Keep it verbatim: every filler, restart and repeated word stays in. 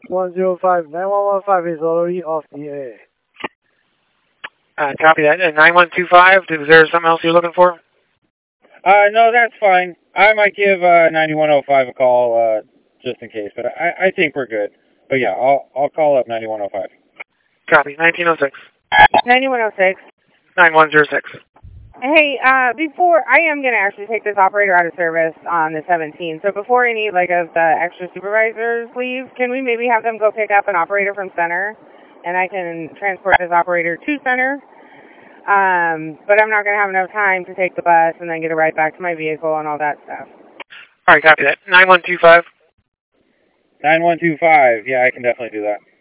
one zero five, nine one one five is already off the air. Uh, copy that. Uh, nine one two five, is there something else you're looking for? Uh, no, that's fine. I might give uh, ninety-one oh five a call uh, just in case, but I, I think we're good. But yeah, I'll I'll call up ninety-one oh five. Copy. nineteen oh six. ninety-one oh six. nine one zero six. Hey, uh, before, I am going to actually take this operator out of service on the seventeenth. So before any, like, of the extra supervisors leave, can we maybe have them go pick up an operator from center? And I can transport this operator to center. Um, but I'm not going to have enough time to take the bus and then get a ride back to my vehicle and all that stuff. All right, copy that. nine one two five. nine one two five. Yeah, I can definitely do that.